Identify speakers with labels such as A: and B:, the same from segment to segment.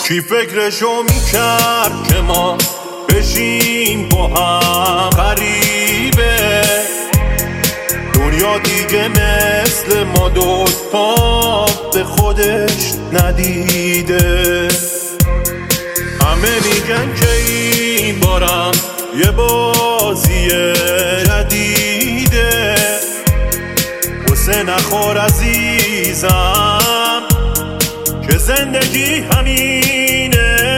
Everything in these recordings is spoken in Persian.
A: کی فکرشو میکرد که ما بشیم با هم غریبه دنیا دیگه مثل ما دوتا به خودش ندیده همه میگن که این بارم یه بازی جدیده قصه نخور عزیزم که زندگی همینه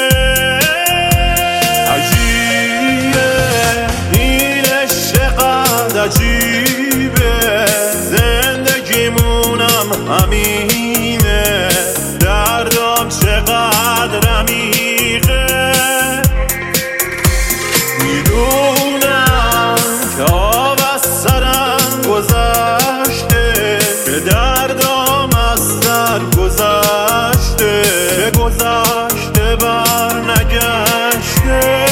A: عجیبه این عشق عجیبه زندگیمونم همینه دردم چقدر عمیقه میدونم که آب از سرم گذشته که دردم از سر گذشته که گذشته بر نگشته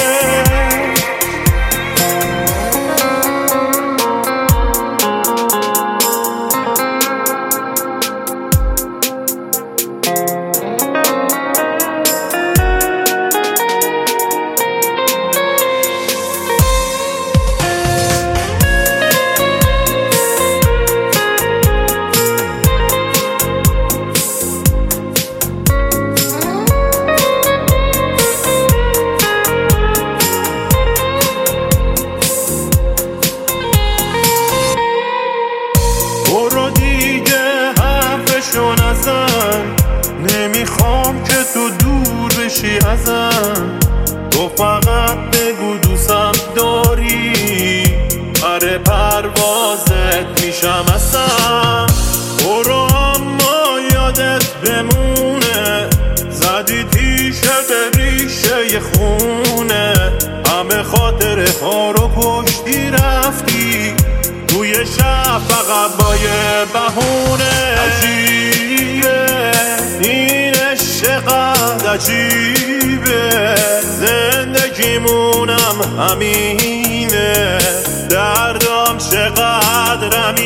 A: برو دیگه حرفشو نزن نمیخوام که تو دور بشی ازم تو فقط بگو دوستم داری آره پروازت میشم اصلا برو اما یادت بمونه زدی تیشه به ریشه خونه همه خاطره ها رو کشتی رفتی توی شب فقط با یه بهونه عجیبه این عشق عجیبه زندگیمونم همینه دردم چقدر